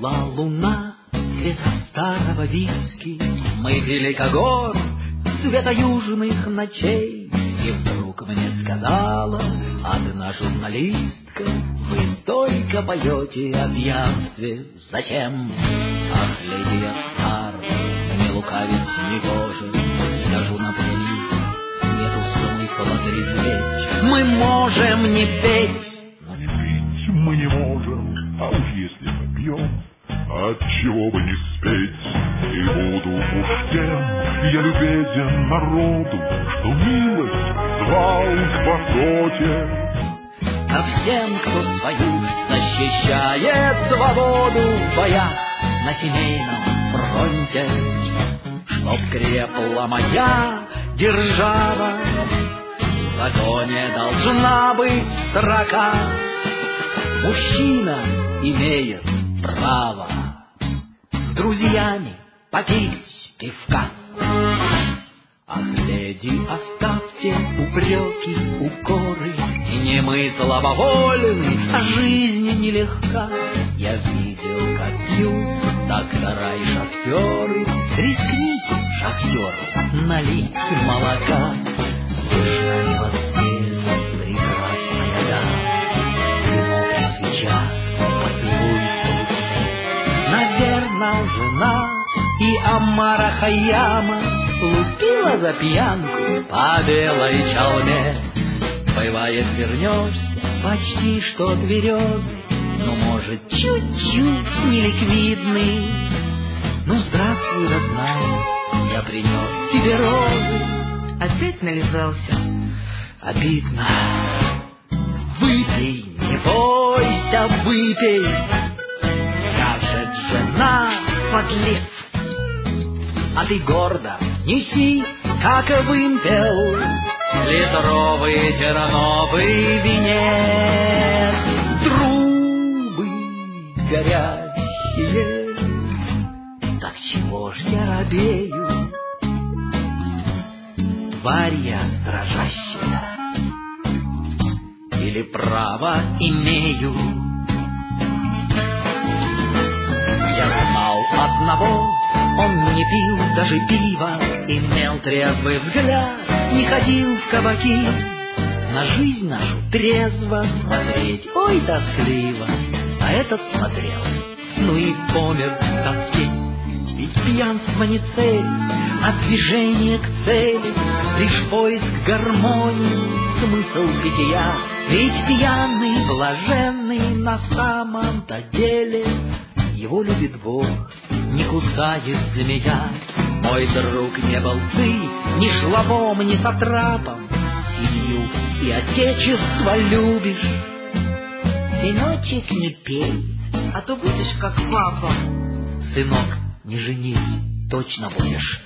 Несла луна цвета старого виски, мы пили когор цвета южных ночей. И вдруг мне сказала одна журналистка: вы столько поете о пьянстве, зачем? Ах, леди, я стар, не лукавить не гоже, скажу напрямик, нету смысла трезветь. Мы можем не петь, но не пить мы не можем, а уж если попьем, отчего бы не спеть. И буду уж тем я любезен народу, что милость звал в потоке. Ко всем, кто свою защищает свободу в боях на семейном фронте, чтоб крепла моя держава, в законе должна быть строка: мужчина имеет право с друзьями попить пивка. Ах, леди, оставьте упреки, укоры, и не мы слабовольны, а жизнь нелегка. Я видел, как пьют доктора и шахтеры. Рискните, шахтеры, налить молока. Вы ж на него смели, прекрасная дама, дымок и свеча, поцелуй в полутьме. Наверно, жена и Амара Хайяма лупила за пьянку по белой чалме. Бывает, вернешься почти что тверезый, но, может, чуть-чуть неликвидный. Ну, здравствуй, родная, я принес тебе розы. Опять нализался? Обидно. Выпей, не бойся, выпей, скажет жена. Подлец! А ты гордо неси, как вымпел, литровый терновый венец. Трубы горящие, так чего ж я робею? Тварь я дрожащая, или право имею? Я знал одного, он не пил даже пива, имел трезвый взгляд, не ходил в кабаки. На жизнь нашу трезво смотреть, ой, тоскливо. А этот смотрел, ну и помер в тоске. Ведь пьянство не цель, а движение к цели, лишь поиск гармонии, смысл питья. Ведь пьяный, блаженный на самом-то деле его любит Бог, не кусает змея. Мой друг, не был ты ни жлобом, ни сатрапом, семью и отечество любишь. Сыночек, не пей, а то будешь как папа. Сынок, не женись, точно будешь.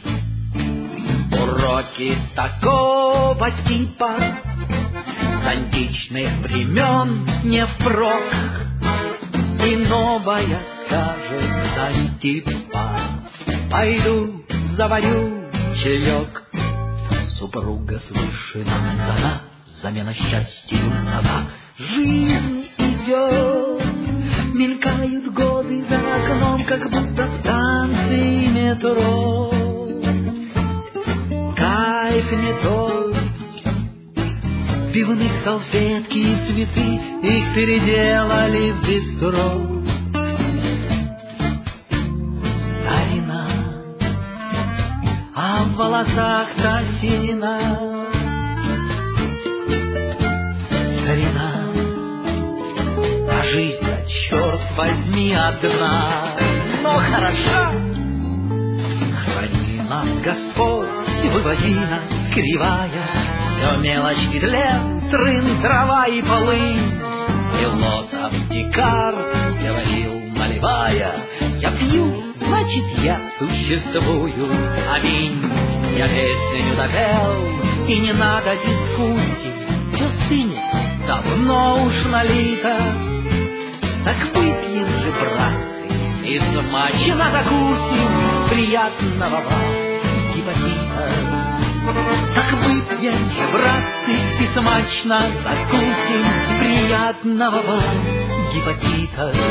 Уроки такого типа с античных времен не впрок. И новая скажет Антипа: пойду заварю чаек. Супруга свыше нам дана, замена счастью дана. Жизнь идет, мелькают годы за окном, как будто станции метро. Кайф не тот, пивных салфетки и цветы, их переделали в бистро. Старина, а в волосах-то седина. Старина, а жизнь-то, черт возьми, одна, но хороша. Храни нас, Господь, выводи нас, кривая, все мелочь и тлен, трын, трава и полынь. Философ Декарт говорил, наливая: я пью, значит, я существую. Аминь. Я песню допел, и не надо дискуссий, все стынет, давно уж налито. Так выпьем же, братцы, и смачно закусим приятного вам гепатита. Так выпьем же, братцы, и смачно закусим приятного вам гепатита.